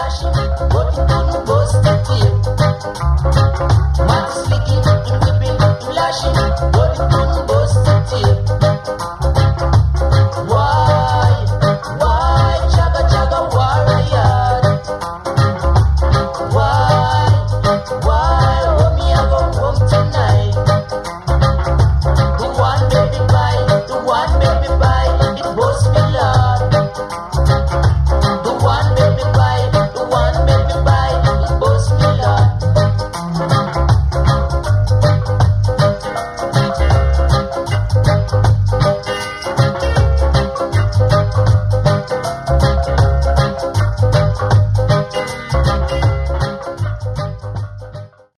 Why, oh me, I go home tonight. The one baby bye.